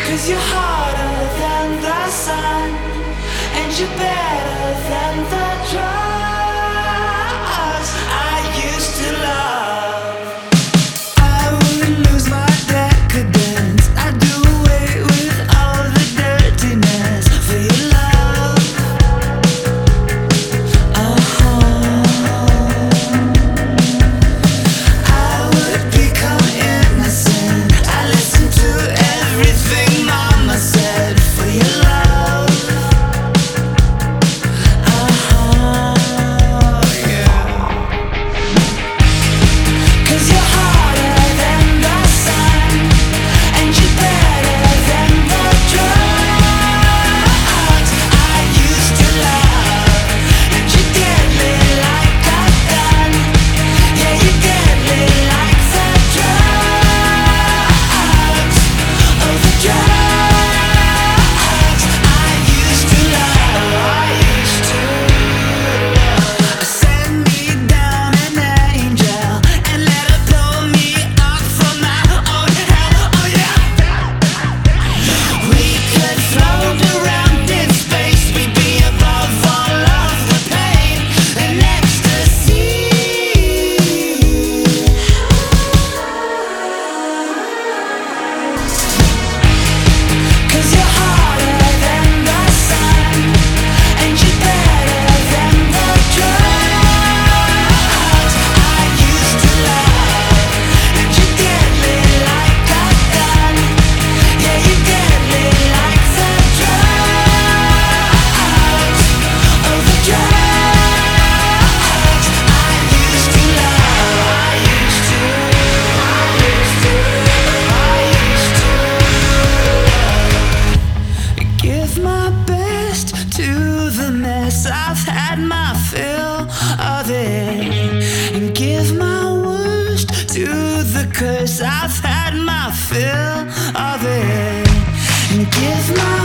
'Cause you're harder than the sun, and you're better than the drugs I used to love. I would lose my decadence, I'd do away with all the dirtiness for your love. I would become innocent, I listen to everything mama said for your love. Yeah. 'Cause you're harder than the sun, and you're better than the drugs I used to love. And you're deadly like a gun. Yeah, you're deadly like the drugs. Oh, the drugs I used to love. I used to love. Send me down an angel and let her pull me up from my own hell. Oh yeah. We could float around in space. We'd be above all of the pain and ecstasy. 'Cause you're harder than the sun, and you're better than the drugs I used to love. And you're deadly like a gun. Yeah, you're deadly like the drugs. Oh, the drugs I used to love. I used to. Give my best to the mess. I've had my fill of it, and give my worst to the curse. I've had my fill of it, and give my